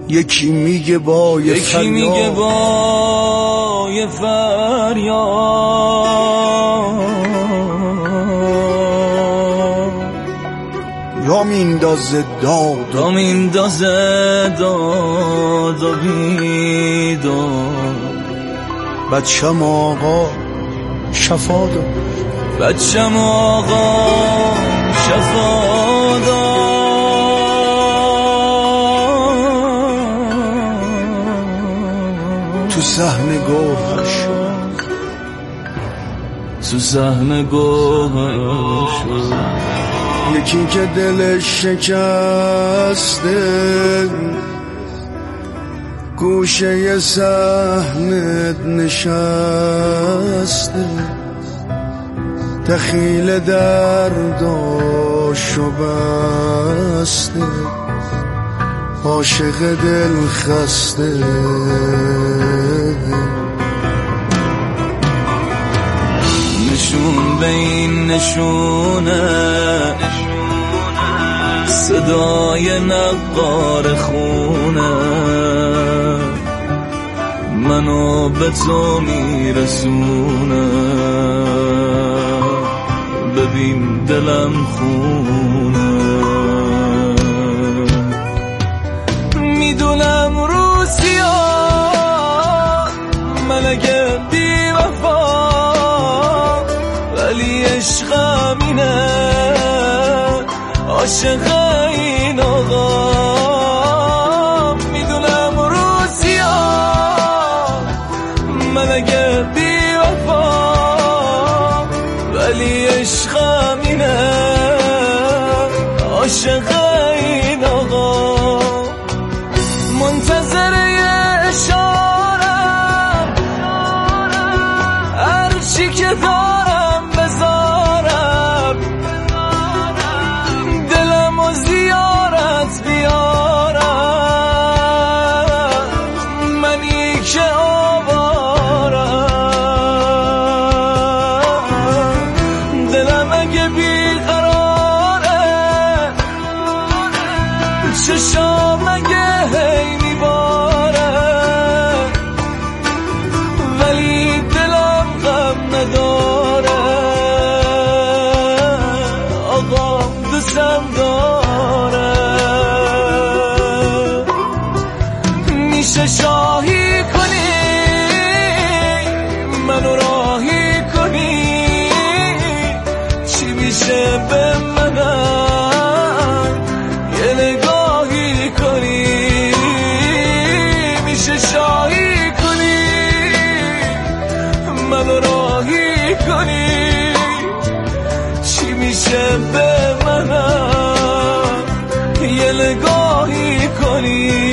یکی میگه با یه یکی میگه با یه فریاد، یا میندازه داد یا میندازه داد و بیداد. بچم آقا شفا داد، بچم آقا شفا داد. تو صحن گوهر شد، تو صحن گوهر شد. یکی که دلش شکسته گوشه صحنت نشسته، دخیل درداشو بسته، عاشق دل خسته. نشون به این نشونه، صدای نقار خونه منو به تو میرسونه. ببین دلم خونه، میدونم روسیا من اگه بی وفا، ولی عشقم اینه، عاشق این آقا. میدونم روسیا من اگه بی وفا، ولی عشقم اینه، عاشق این آقا. منتظر اشارم، هر چی که دارم بذارم، دلم و زیارت بیارم. منی که آوارم، دلم اگه بیقراره، چشام اگه هی میباره، ولی دلم غم نداره. آقا دوستم داره، میشه شاهی کنی منو راهی کنی، چی میشه به منم یه نگاهی کنی. میشه شاهی کنی منو راهی کنی، چی میشه به منم یه نگاهی کنی.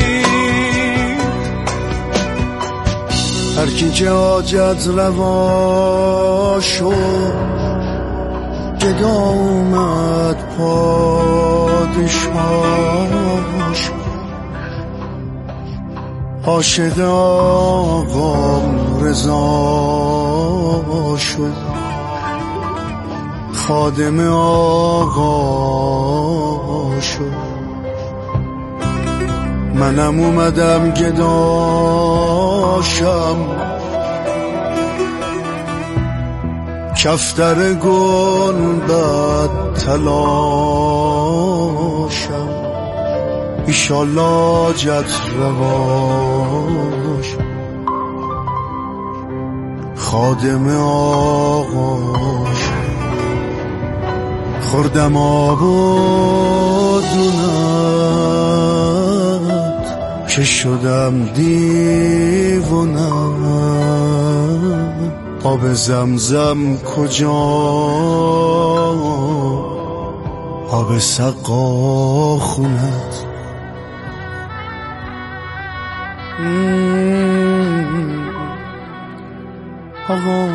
هر کی که حاجت روا شد، گدا اومد پادشاه شد. عاشق آقا رضا شد، خادم آقا شد. منم اومدم گداشم، کفتر گنبد تلاشم. ایشالله جت رواش، خادم آقاش. خوردم آب و دونت که شدم دیوونم. آب زمزم کجا، آب سقا خونت. آقا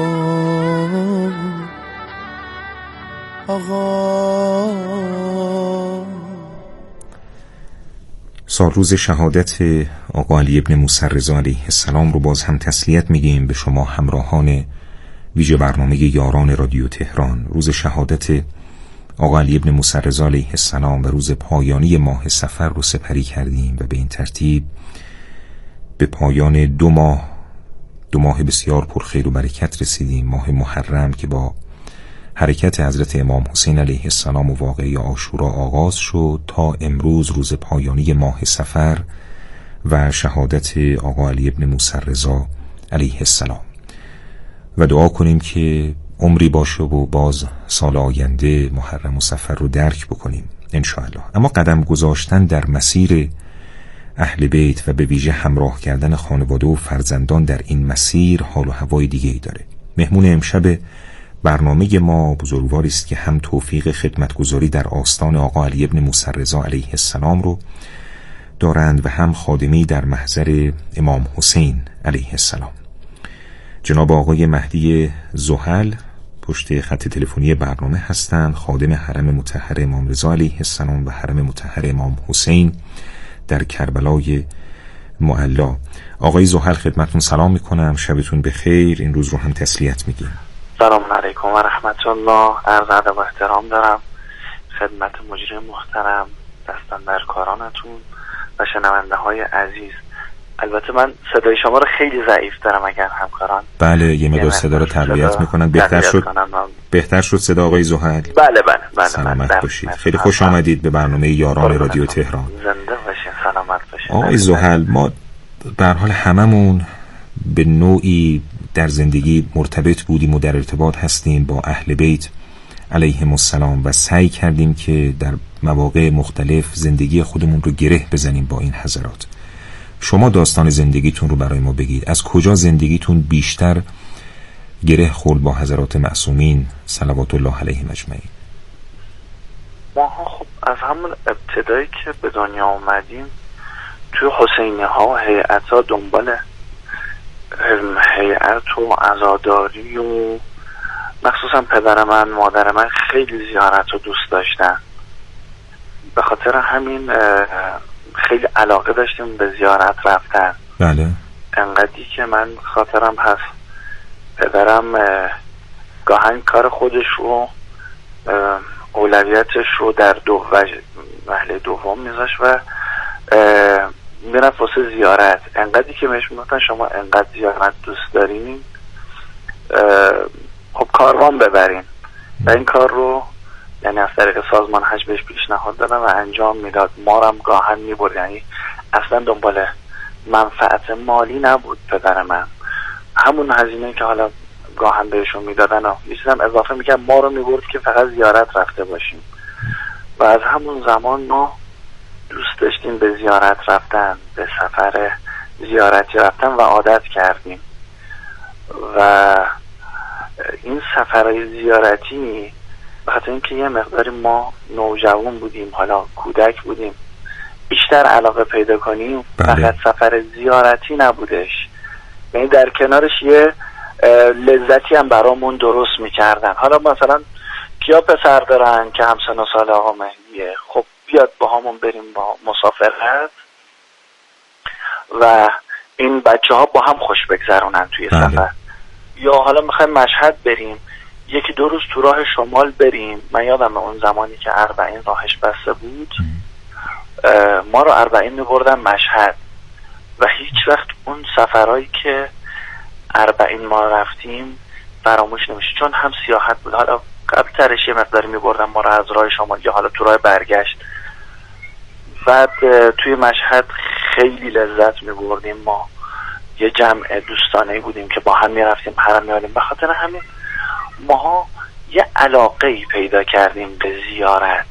سال روز شهادت آقا علی ابن موسی رضا علیه السلام رو باز هم تسلیت میگیم به شما همراهان ویژه برنامه یاران رادیو تهران. روز شهادت آقا علی ابن موسی رضا علیه السلام و روز پایانی ماه صفر رو سپری کردیم و به این ترتیب به پایان دو ماه بسیار پرخیر و برکت رسیدیم. ماه محرم که با حرکت حضرت امام حسین علیه السلام و واقعه عاشورا آغاز شد تا امروز روز پایانی ماه صفر و شهادت آقا علی ابن موسی رضا علیه السلام. و دعا کنیم که عمری باشه و باز سال آینده محرم و صفر رو درک بکنیم انشاءالله. اما قدم گذاشتن در مسیر اهل بیت و به ویژه همراه کردن خانواده و فرزندان در این مسیر حال و هوای دیگه ای داره. مهمون امشب برنامه ما بزرگواری است که هم توفیق خدمتگزاری در آستان آقا علی ابن موسی رضا علیه السلام رو دارند و هم خادمی در محضر امام حسین علیه السلام. جناب آقای مهدی زحل پشت خط تلفنی برنامه هستند، خادم حرم مطهر امام رضا علیه السلام و حرم مطهر امام حسین در کربلای معلا. آقای زحل خدمتتون سلام میکنم، شبتون بخیر. این روز رو هم تسلیت میگیم. سلام علیکم و رحمت الله. عرض ادب و احترام دارم خدمت مجری محترم، دستاندرکارانتون و شنونده های عزیز. البته من صدای شما رو خیلی ضعیف دارم اگر همکاران بله یه مقدار صدا رو تقویت میکنن. بهتر شد صدا آقای زحل؟ بله سلامت باشید. خیلی خوش آمدید به برنامه یاران رادیو تهران. زنده باشین، سلامت باشین. آقای زحل، ما به هر حال هممون به نوعی در زندگی مرتبط بودیم و در ارتباط هستیم با اهل بیت علیهم السلام و سعی کردیم که در مواقع مختلف زندگی خودمون رو گره بزنیم با این حضرات. شما داستان زندگیتون رو برای ما بگید. از کجا زندگیتون بیشتر گره خورد با حضرات معصومین صلوات الله علیهم اجمعین؟ خب از همون ابتدایی که به دنیا اومدیم توی حسینی ها و هیئت ها دنبال هیئت و عزاداری و مخصوصا پدر من مادر من خیلی زیارت رو دوست داشتن. به خاطر همین خیلی علاقه داشتیم به زیارت رفتن. بله. انقدری که من خاطرم هست پدرم گاهن کار خودش رو اولویتش رو در وهله دوم میذاشت و میرفت واسه زیارت. انقدری که بهش میگفتن شما انقدر زیارت دوست دارین خب کاروان ببرین و این کار رو یعنی از طریق سازمان حج بهش پیشنهاد دادن و انجام میداد. ما رو هم گاهن میبرد، یعنی اصلا دنبال منفعت مالی نبود پدر من. همون هزینه که حالا گاهن بهشون میدادن و یه چیزم اضافه میکرد ما رو میبرد که فقط زیارت رفته باشیم و از همون زمان ما دوست داشتیم به زیارت رفتن، به سفر زیارتی رفتن و عادت کردیم. و این سفرهای زیارتی بخاطر اینکه یه مقداری ما نوجوان بودیم، حالا کودک بودیم، بیشتر علاقه پیدا کنیم. فقط سفر زیارتی نبودش، یعنی در کنارش یه لذتی هم برامون درست میکردن. حالا مثلا کیا پسر دارن که همسن و سال آقا مهدیه، خب بیاد با همون بریم با مسافرت و این بچه ها با هم خوش بگذرونن توی سفر. یا حالا میخوایم مشهد بریم، یکی دو روز تو راه شمال بریم. من یادم اون زمانی که اربعین راهش بسته بود ما رو اربعین میبردن مشهد و هیچ وقت اون سفرهایی که اربعین ما رفتیم فراموش نمیشه، چون هم سیاحت بود. حالا قبل ترش یه مقداری میبردن ما رو از راه شمال یا حالا تو راه برگشت. بعد توی مشهد خیلی لذت میبردیم. ما یه جمع دوستانه بودیم که با هم میرفتیم حرم میاریم. به خاطر همین ماها یه علاقه‌ای پیدا کردیم به زیارت.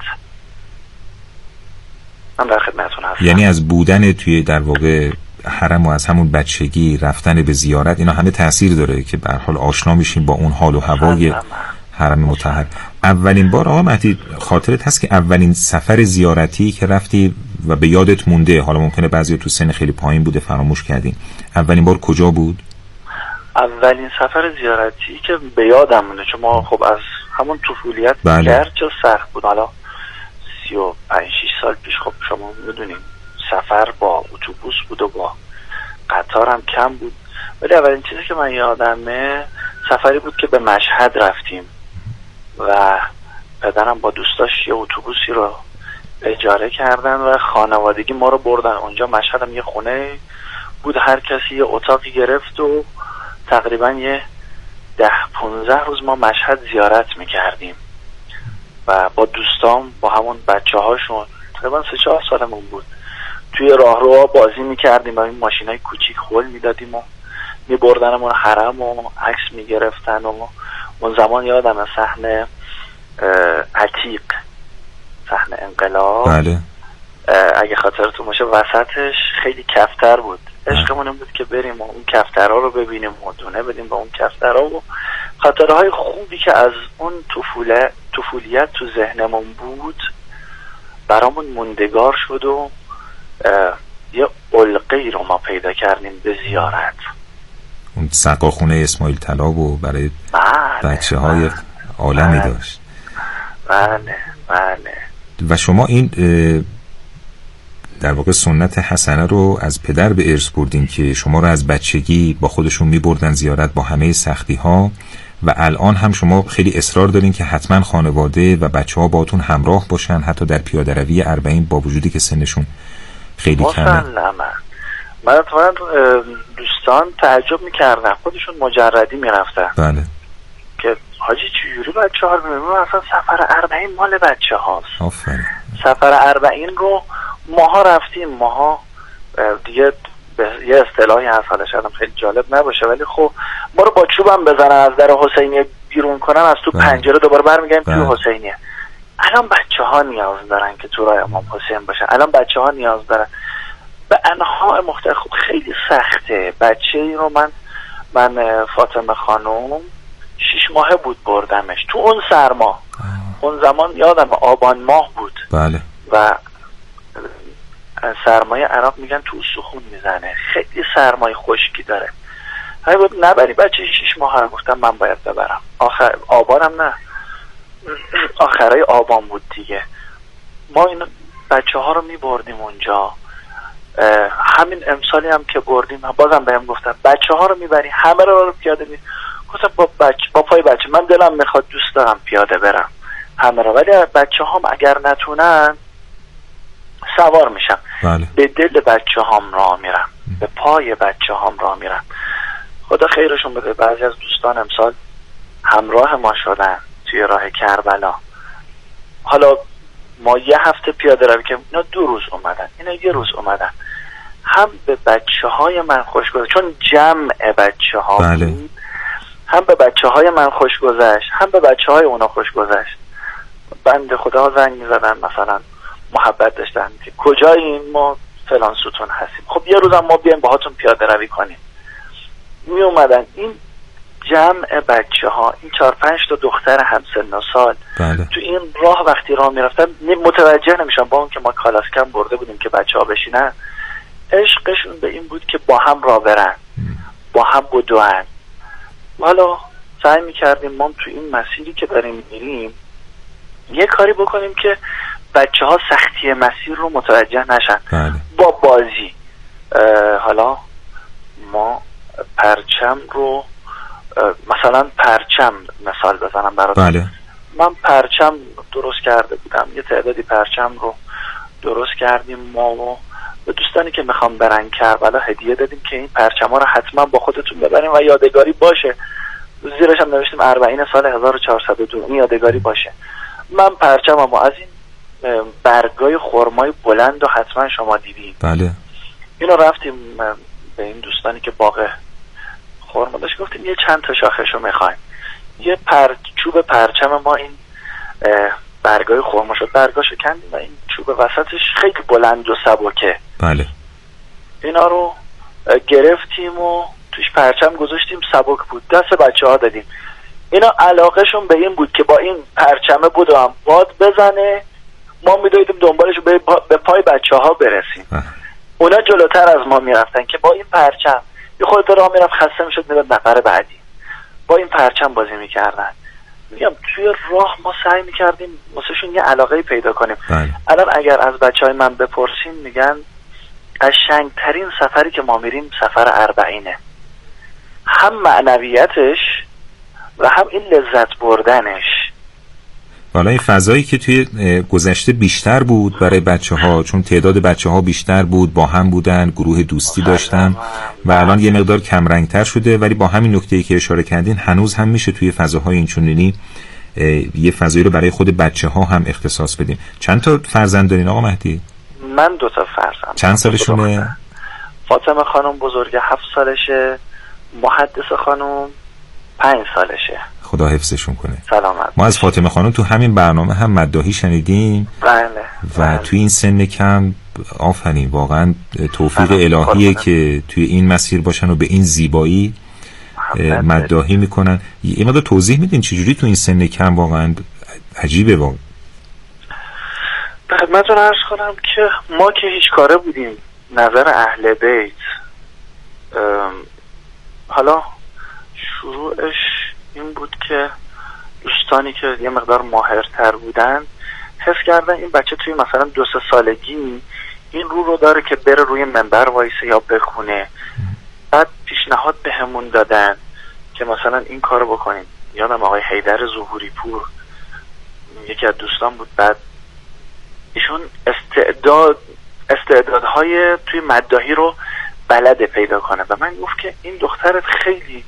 من در خدمتتون هستم. یعنی از بودن توی در واقع حرم و از همون بچگی رفتن به زیارت اینا همه تأثیر داره که به هر حال آشنا میشیم با اون حال و هوای حرم مطهر. اولین بار آقا مهدی خاطرت هست که اولین سفر زیارتی که رفتی و به یادت مونده، حالا ممکنه بعضی تو سن خیلی پایین بوده فراموش کردین، اولین بار کجا بود؟ اولین سفر زیارتی که به یادم مونده، چون ما خب از همون طفولیت گرچه سخت بود، حالا 35-6 سال پیش خب شما میدونیم سفر با اتوبوس بود و با قطار هم کم بود، ولی اولین چیزی که من یادمه سفری بود که به مشهد رفتیم و پدرم با دوستاش یه اتوبوسی رو اجاره کردن و خانوادگی ما رو بردن اونجا. مشهد هم یه خونه بود، هر کسی یه اتاقی گرفت و تقریبا یه 10-15 روز ما مشهد زیارت میکردیم و با دوستام با همون بچه هاشون تقریبا 3-4 سالمون بود توی راهروها بازی میکردیم و این ماشینای کوچیک خول میدادیم و میبردنمون حرم و عکس میگرفتن. و اون زمان یادم صحنه عتیق، صحنه انقلاب، بله. اگه خاطرتون باشه وسطش خیلی کفتر بود. عشقمون این بود که بریم و اون کفترها رو ببینیم و دونه بدیم با اون کفترها و خاطره های خوبی که از اون طفولیت تو ذهنمون بود برامون موندگار شد و یه علقه‌ای رو ما پیدا کردیم به زیارت. اون سقاخونه اسماعیل طلاب و برای بچه های عالمی داشت. بله بله. و شما این در واقع سنت حسنه رو از پدر به ارث بردین که شما رو از بچگی با خودشون میبردن زیارت با همه سختی ها و الان هم شما خیلی اصرار دارین که حتما خانواده و بچه ها باهاتون همراه باشن حتی در پیاده روی 40 با وجودی که سنشون خیلی کمه. من دوستان تعجب میکردن، خودشون مجردی میرفتن. بله. که حاجی چجوری بچه ها رو میبینیم؟ اصلا سفر 40 مال بچه هاست. آفرین. سفر 40 رو ماها رفتیم. ماها دیگه یه اصطلاحی هست، حالا شاید خیلی جالب نباشه ولی خب ما رو با چوبم بزنن از در حسینیه بیرون کنن، از تو پنجره دوباره برمیگردیم تو حسینیه. الان بچه ها نیاز دارن که تو راه امام حسین باشن. الان بچه ها نیاز دارن به انواع مختلف. خیلی سخته. بچه این رو من فاطمه خانم 6 ماهه بود بردمش تو اون سرما. اون زمان یادم آبان ماه بود. بله. و سرمایه عراق میگن تو سخون میزنه، خیلی سرمایه خشکی داره. هی بود نبری بچه 6 ماه رو. گفتم من باید ببرم. آبانم نه، آخرای آبان بود دیگه. ما این بچه ها رو میبردیم اونجا. همین امسالی هم که بردیم بازم بهم گفتن بچه ها رو میبری همه رو پیاده می. گفتم با پای بچه من دلم میخواد، دوست دارم پیاده برم همه رو، ولی بچه هم اگر نتونن سوار میشم. بله. به دل بچه هم راه میرم، به پای بچه هم راه میرم. خدا خیرشون بده. بعضی از دوستان امسال همراه ما شدن توی راه کربلا. حالا ما یه هفته پیاده روی که اینا 2 روز اومدن، اینا 1 روز اومدن. هم به بچه های من خوش گذشت چون جمع بچه ها بله. بود، هم به بچه های من خوش گذشت، هم به بچه های اونا خوش گذشت. بنده خدا زنگ می زدن مثلا محبت داشتن که کجایین؟ ما فلان ستون هستیم. خب یه روز هم ما بیایم باهاتون پیاده روی کنیم. می اومدن این جمع بچه ها، این 4-5 تا دختر همسن و سال بله. تو این راه وقتی راه میرفتن متوجه نمیشن با اون که ما کالاسکم برده بودیم که بچه ها بشینن. عشقشون به این بود که با هم راه برن، با هم بدوان. حالا سعی میکردیم ما تو این مسیری که داریم میریم یه کاری بکنیم که بچه ها سختی مسیر رو متوجه نشن. بله. با بازی. حالا ما پرچم رو مثلا پرچم مثال بزنم براتون. بله. من پرچم درست کرده بودم، یه تعدادی پرچم رو درست کردیم ما و به دوستانی که میخوام برن کربلا هدیه دادیم که این پرچم ها رو حتما با خودتون ببرین و یادگاری باشه. زیرش هم نوشتیم 40 سال 1402 این یادگاری باشه. من پرچمم از این برگای خرمای بلند و حتما شما دیدین. بله. اینو رفتیم به این دوستانی که باغ خرما داشت گفتیم یه چند تا شاخشو میخوایم. یه چوب پرچم ما این برگای خرما شد، برگاشو کندیم و این چوب وسطش خیلی بلند و سبکه. بله. اینا رو گرفتیم و توش پرچم گذاشتیم، سبک بود، دست بچه ها دادیم. اینا علاقهشون به این بود که با این پرچمه بود هم باد بزنه، ما میدویدیم دنبالش به پای بچه ها برسیم. اونا جلوتر از ما میرفتن که با این پرچم یه خودت راه میرفت خسته میشد میداد نفر بعدی، با این پرچم بازی میکردن. میگم توی راه ما سعی میکردیم واسهشون یه علاقه پیدا کنیم. الان اگر از بچه های من بپرسیم میگن قشنگترین سفری که ما میریم سفر 40، هم معنویتش و هم این لذت بردنش. حالا این فضایی که توی گذشته بیشتر بود برای بچه‌ها، چون تعداد بچه‌ها بیشتر بود، با هم بودن، گروه دوستی داشتن و الان یه مقدار کم رنگ‌تر شده، ولی با همین نکته‌ای که اشاره کردین هنوز هم میشه توی فضاهای اینچنینی یه فضایی رو برای خود بچه‌ها هم اختصاص بدیم. چند تا فرزند دارین آقا مهدی؟ من 2 تا فرزند. چند سالشونه؟ فاطمه خانم بزرگ 7 سالشه، محدث خانم 5 سالشه. خدا حفظشون کنه. سلامت. ما از فاطمه خانم تو همین برنامه هم مداحی شنیدیم. بله. و توی این سن کم آفرین، واقعا توفیق الهیه که توی این مسیر باشن و به این زیبایی مداحی میکنن. یه مقدار توضیح میدین چجوری تو این سن کم؟ واقعا عجیبه. واقعا به خدمتتون عرض کنم که ما که هیچ کاره بودیم، نظر اهل بیت حالا شروعش این بود که دوستانی که یه مقدار ماهرتر بودن حس کردن این بچه توی مثلا 2-3 سالگی این رو داره که بره روی منبر وایسه یا بخونه. بعد پیشنهاد بهمون دادن که مثلا این کارو بکنیم. یادم آقای حیدر ظهوری پور یکی از دوستان بود، بعد ایشون استعدادهای توی مداحی رو بلده پیدا کنه و من گفت که این دخترت خیلی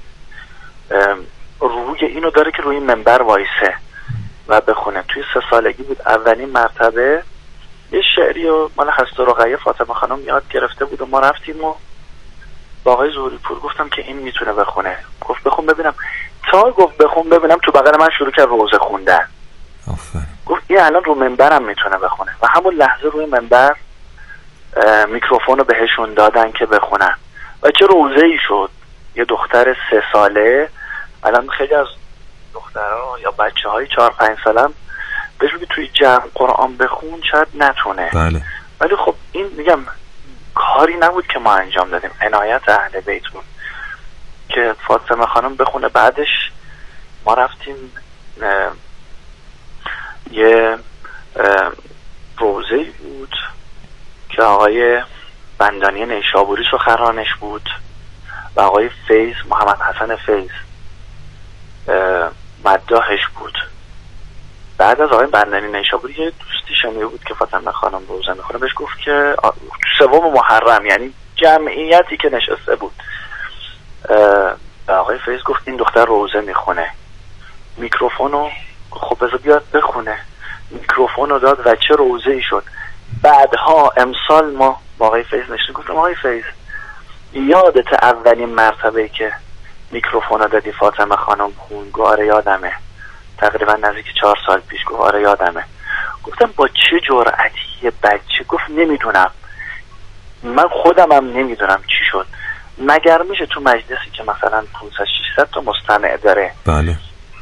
روی اینو داره که روی منبر وایسه و بخونه. توی 3 سالگی بود اولین مرتبه یه شعری و مال هست و رقیه فاطمه خانم یاد گرفته بود و ما رفتیم و با آقای ظهوری پور گفتم که این میتونه بخونه. گفت بخون ببینم. تا گفت بخون ببینم تو بغل من شروع کرد روزه خوندن. گفت این الان رو منبرم میتونه بخونه و همون لحظه روی منبر میکروفون رو بهشون دادن که بخونن و چه روزه ای شد. یه دختر 3 ساله، الان خیلی از دخترها یا بچه های 4-5 سالم بهشون که توی جمع قرآن بخون شاید نتونه. بله. ولی خب این میگم کاری نبود که ما انجام دادیم، عنایت اهل بیت بود که فاطمه خانم بخونه. بعدش ما رفتیم یه روزه بود که آقای بندانی نیشابوری سخنرانش بود و آقای فیض، محمد حسن فیض مداحش بود. بعد از آقای بندانی نیشابوری یه دوستی شنیده بود که فاطمه خانم روزه میخونه، بهش گفت که 3 محرم، یعنی جمعیتی که نشسته بود، آقای فیض گفت این دختر روزه میخونه. میکروفونو خب بذار بیاد بخونه. میکروفونو داد و چه روزه ای شد. بعدها امسال ما با آقای فیض نشستیم گفتم آقای فیض یادت اولین مرتبه که میکروفونو دادی فاطمه خانم خون؟ گفت آره یادمه، تقریبا نزدیک 4 سال پیش. گفت آره یادمه. گفتم با چه جرأتی یه بچه؟ گفت نمیدونم، من خودم هم نمیدونم چی شد. مگر میشه تو مجلسی که مثلا 500-600 تا مستمع داره، بله،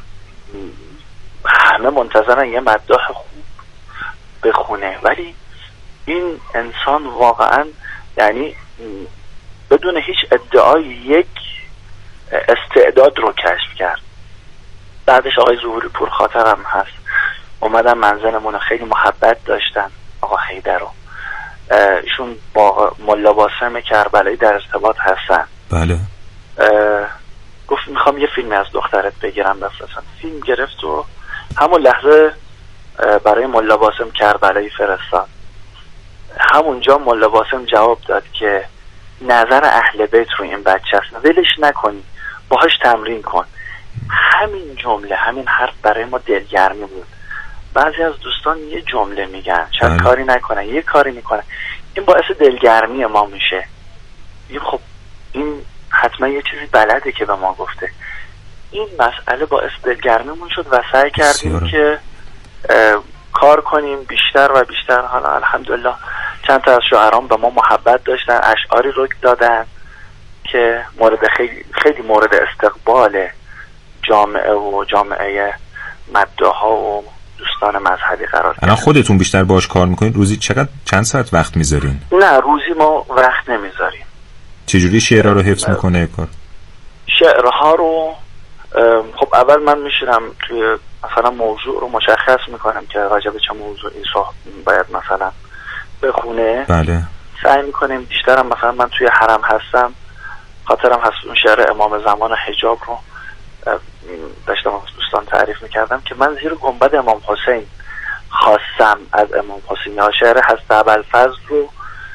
همه منتظرن یه مداح خوب بخونه، ولی این انسان واقعا یعنی بدون هیچ ادعای یک استعداد رو کشف کرد. بعدش آقای ظهوری پور خاطرم هست اومدن منزلمون، خیلی محبت داشتن آقا حیدر رو. ایشون با ملا باسم کربلایی در ارتباط هستن. بله. گفت میخوام یه فیلم از دخترت بگیرم بفرستم. فیلم گرفت و همون لحظه برای ملا باسم کربلایی فرستاد. همونجا ملا باسم جواب داد که نظر اهل بیت رو این بچه است، ولش نکنی، باهاش تمرین کن. همین جمله، همین حرف برای ما دلگرمی بود. بعضی از دوستان یه جمله میگن چند کاری نکنن، یه کاری میکنن، این باعث دلگرمی ما میشه. خب این حتما یه چیزی بلده که به ما گفته. این مسئله باعث دلگرمیمون شد و سعی کردیم که کار کنیم بیشتر و بیشتر. حالا الحمدلله چند تا از شاعران به ما محبت داشتن، اشعاری رو دادن که مورد خیلی مورد استقبال جامعه و جامعه مداحا و دوستان مذهبی قرار گرفت. الان خودتون بیشتر باش کار میکنید؟ روزی چند ساعت وقت میذارین؟ نه، روزی ما وقت نمیذاریم. چجوری شعرها رو حفظ میکنه کار؟ شعرها رو خب اول من میشینم توی مثلا موضوع رو مشخص میکنم که راجع به چه موضوعی باید مثلا بخونه. بله. سعی میکنیم بیشترم مثلا من توی حرم هستم، خاطرم هست اون شعر امام زمان حجاب رو داشتم از دوستان تعریف میکردم که من زیر گنبد امام حسین خواستم از امام حسین. شعر هست ابوالفضل رو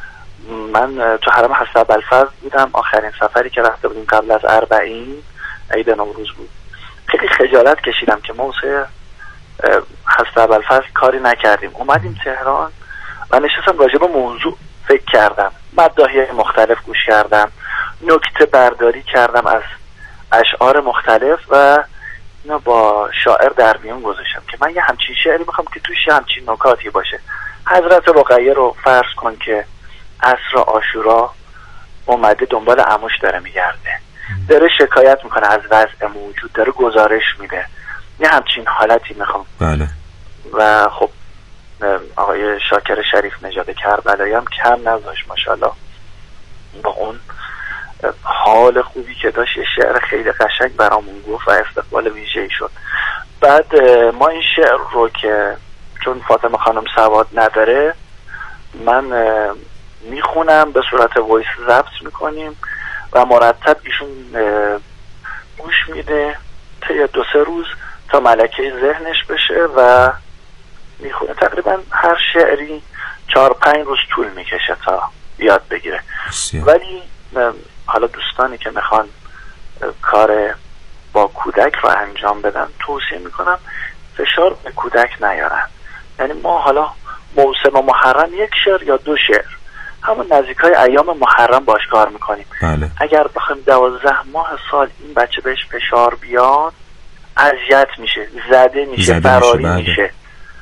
من تو حرم هست ابوالفضل بودم، آخرین سفری که رفته بودیم قبل از 40 عید نوروز بود. خیلی خجالت کشیدم که ما واسه هست ابوالفضل کاری نکردیم. اومدیم تهران و نشستم راجع به موضوع فکر کردم، مداحی مختلف گوش کردم، نکته برداری کردم از اشعار مختلف و اینو با شاعر در میون گذاشتم که من یه همچین شعری میخوام که توش همچین نکاتی باشه. حضرت رقیه رو فرض کن که عصر عاشورا اومده دنبال عموش داره میگرده، داره شکایت میکنه از وضع موجود، داره گزارش میده، یه همچین حالتی میخوام. بله. و خب آقای شاکر شریف نژاد کربلایی هم کم نذاشت ماشاءالله، با اون حال خوبی که داشت یه شعر خیلی قشنگ برامون گفت و استقبال ویژه‌ای شد. بعد ما این شعر رو که چون فاطمه خانم سواد نداره من میخونم، به صورت وایس ضبط میکنیم و مرتب ایشون گوش میده طی 2-3 روز تا ملکه ذهنش بشه و میخونه. تقریبا هر شعری 4-5 روز طول میکشه تا یاد بگیره. ولی حالا دوستانی که میخوان کار با کودک رو انجام بدن توصیه میکنم فشار به کودک نیارن. یعنی ما حالا موسم محرم 1 شعر یا 2 شعر همون نزدیکای ایام محرم باش کار میکنیم. بله. اگر بخوایم 12 ماه سال این بچه بهش فشار بیاد اذیت میشه، زده میشه، فراری میشه.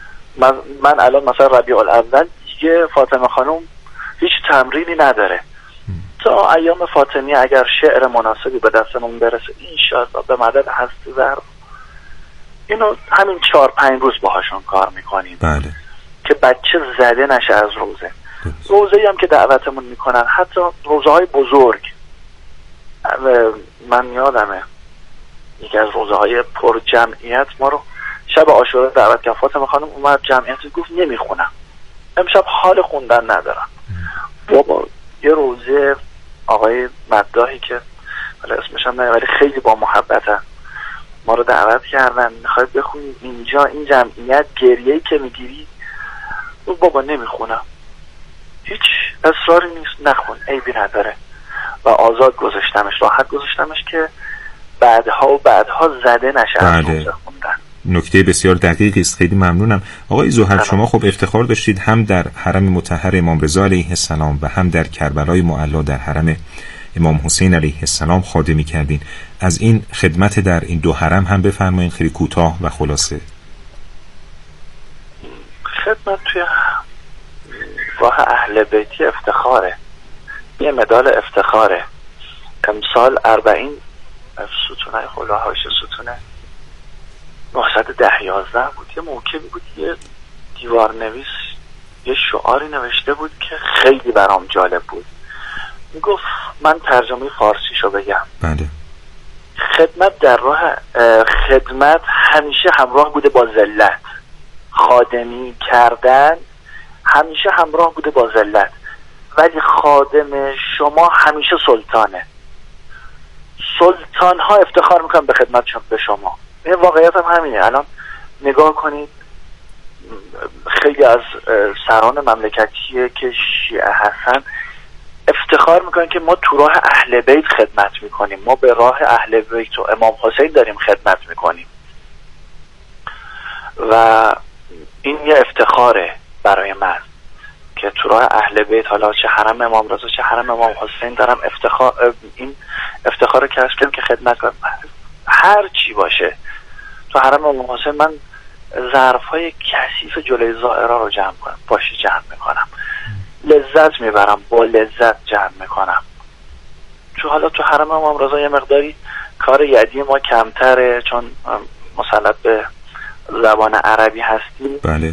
من الان مثلا ربیع الاول دیگه فاطمه خانم هیچ تمرینی نداره. تا ایام فاطمیه اگر شعر مناسبی به دستمون برسه انشاءالله به مدد هست زر اینو همین 4-5 روز باهاشون کار میکنیم. بله. که بچه زده نشه از روزه. روزه‌ای هم که دعوتمون میکنن، حتی روزه‌های بزرگ، من یادمه یکی از روزه‌های پر جمعیت ما رو شب عاشورا دعوت کرد. فاطمه خانم اومد جمعیت گفت نمیخونم امشب حال خوندن ندارم. بابا یه روزه آقای مداحی که حالا اسمش هم نه ولی خیلی با محبتن ما رو دعوت کردن، میخواید بخونید اینجا این جمعیت گریه‌ای که میگیری. بابا نمیخونم، هیچ اصراری نیست، نخون، عیبی نداره. و آزاد گذاشتمش، راحت گذاشتمش که بعدها زده نشه از روزه خوندن. نکته بسیار دقیقی است. خیلی ممنونم. آقای زحل شما خب افتخار داشتید هم در حرم مطهر امام رضا علیه السلام و هم در کربلای معلی در حرم امام حسین علیه السلام خادمی کردین. از این خدمت در این 2 حرم هم بفرمایید، خیلی کوتاه و خلاصه. خدمت توی گاه اهل بیتی افتخاره، یه مدال افتخاره. امسال 40 ستونه خلاهاش ستونه 910-11 بود. یه موقعی بود یه دیوار نویس یه شعاری نوشته بود که خیلی برام جالب بود. میگفت من ترجمه فارسیشو بگم. بله. خدمت در راه خدمت همیشه همراه بوده با ذلت. خادمی کردن همیشه همراه بوده با ذلت، ولی خادم شما همیشه سلطانه. سلطان ها افتخار میکنن به خدمتشون به شما. این واقعیت هم همینه. الان نگاه کنید خیلی از سران مملکتی که شیعه هستن افتخار میکنن که ما تو راه اهل بیت خدمت میکنیم، ما به راه اهل بیت و امام حسین داریم خدمت میکنیم و این یه افتخاره برای من که تو راه اهل بیت، حالا چه حرم امام رضا چه حرم امام حسین، دارم این افتخار رو کسب کردم که خدمت کنم. هر چی باشه تو حرم امام حسین من ظرفای کثیف جلوی زائرا رو جمع کنم، جمع میکنم، لذت میبرم، با لذت جمع میکنم. حالا تو حرم امام رضا یه مقداری کار یدی ما کمتره چون مسلط به زبان عربی هستیم. بله.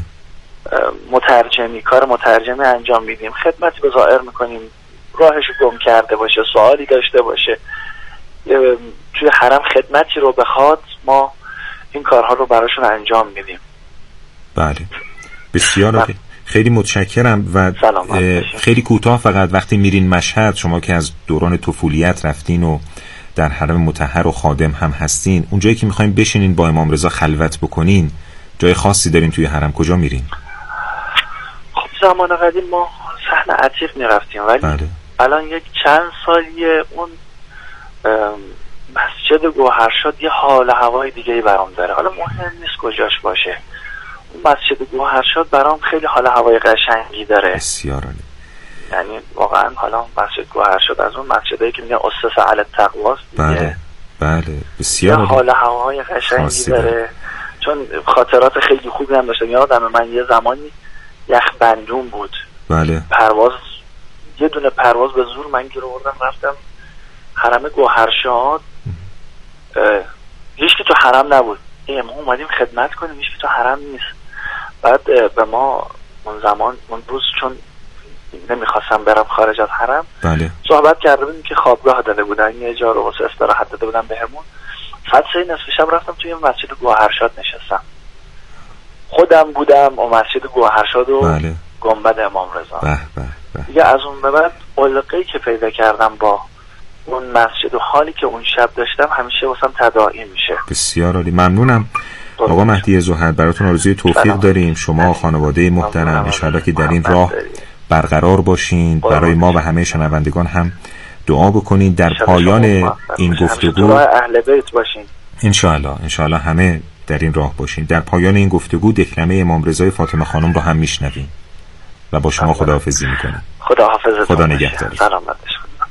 کار مترجمی انجام میدیم، خدمتی به زائر میکنیم، راهش گم کرده باشه، سوالی داشته باشه، توی حرم خدمتی رو بخواد ما این کارها رو براشون انجام میدیم. بله بسیار خیلی متشکرم. و خیلی کوتاه فقط، وقتی میرین مشهد، شما که از دوران طفولیت رفتین و در حرم مطهر و خادم هم هستین، اونجایی که میخواین بشینین با امام رضا خلوت بکنین، جای خاصی دارین توی حرم؟ کجا میرین؟ خب زمان قدیم ما صحن عتیق میرفتیم، ولی بله. الان یک چند سالیه اون مسجد گوهرشاد یه حال هوای دیگه‌ای برام داره. حالا مهم نیست کجاش باشه، اون مسجد گوهرشاد برام خیلی حال هوای قشنگی داره. بسیار عالی. یعنی واقعا حالا مسجد گوهرشاد از اون مسجدایی که میگن اسس علی التقوا. بله بله بسیار عالی. حال هوای قشنگی داره، چون خاطرات خیلی خوبی هم داشتم. یادم من یه زمانی یخ بندون بود. بله. پرواز، یه دونه پرواز به زور من گیر آوردم رفتم حرم گوهرشاد. هیچکی تو حرم نبود. ما اومدیم خدمت کنیم، هیچکی تو حرم نیست. بعد به ما اون زمان اون روز چون نمیخواستم برم خارج از حرم، بله. صحبت کرده بودیم که خوابگاه داده بودن، یه جا رو واسه استراحت داده بودن بهمون. ساعت 3 نصف شب رفتم توی مسجد گوهرشاد نشستم. خودم بودم و مسجد گوهرشاد و بله. گنبد امام رضا. به به به. دیگه از اون به بعد علقه‌ای که پیدا کردم با اون مسجد و حالی که اون شب داشتم همیشه واسم تداعی میشه. بسیار عالی. ممنونم آقا مهدی زهد، براتون آرزوی توفیق داریم. شما خانواده محترم ان شاءالله که در این راه برقرار باشین. برای ما و همه شنوندگان هم دعا بکنین. در پایان این گفتگو اهل بیت باشین ان شاءالله همه در این راه باشین. در پایان این گفتگو دکلمه امام رضای فاطمه خانم رو هم میشنویم و با شما خداحافظی میکنیم. خدا نگهدار. سلامت باشید.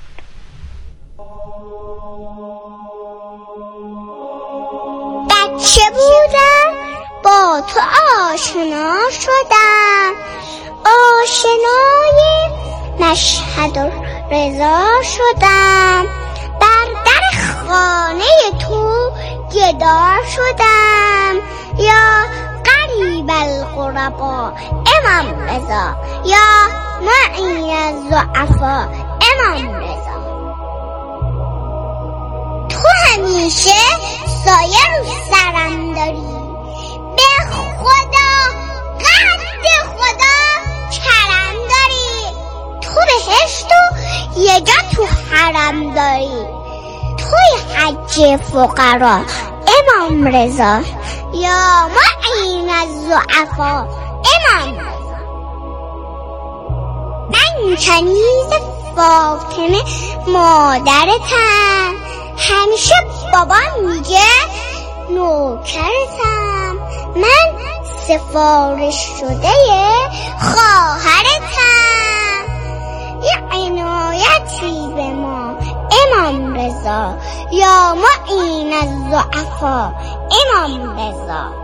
بچه بودم با تو آشنا شدم، آشنای مشهد و رضا شدم، بر در خانه تو گدا شدم، یا قریب الغربا امام رضا، یا معین الضعفا امام رضا. تو همیشه سایه رو سرم داری، به خدا قد خدا کرم داری، تو بهشت و یه جا تو حرم داری، توی حج فقرا امام رضا، یا معین الضعفا امام رضا. من کنیز فاطمه مادرتم، همیشه بابام میگه نوکرتم، من سفارش شده خواهرتم، یه عنایتی به ما امام رضا، یا معین الضعفا امام رضا.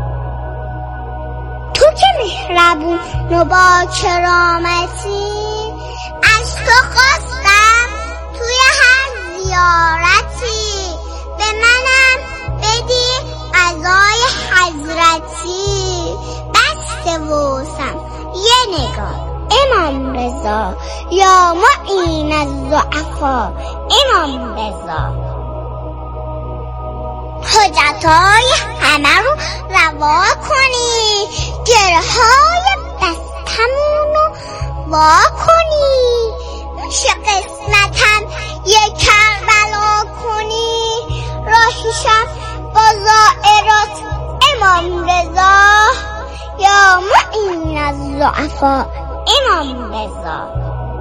تو که مهربون و با کرامتی، از تو خواستم توی هر زیارتی، به منم بدی عزای حضرتی، بسته واسم یه نگاه امام رضا، یا معین الضعفا امام رضا. حاجتهای همه رو روا کنی، گرهای بستمون رو وا کنی، میشه قسمتم یه کربلا کنی، راهیشم با زائرات امام رضا، یا معین الضعفا امام رضا.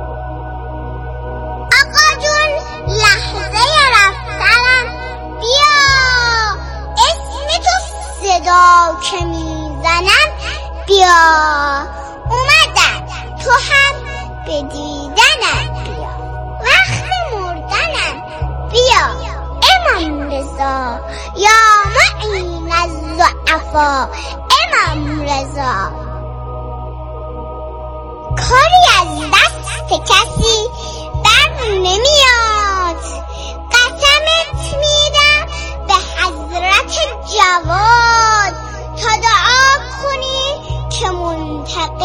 آقا جون لحظه رفتنم بیا، اسم تو صدا که میزنم بیا، اومدم تو هم به دیدنم بیا، وقت مردنم بیا امام رضا، یا معین الضعفا امام رضا. کاری از دست کسی بر نمیاد، قسمت میدم به حضرت جواد، تا دعا کنی که منتقم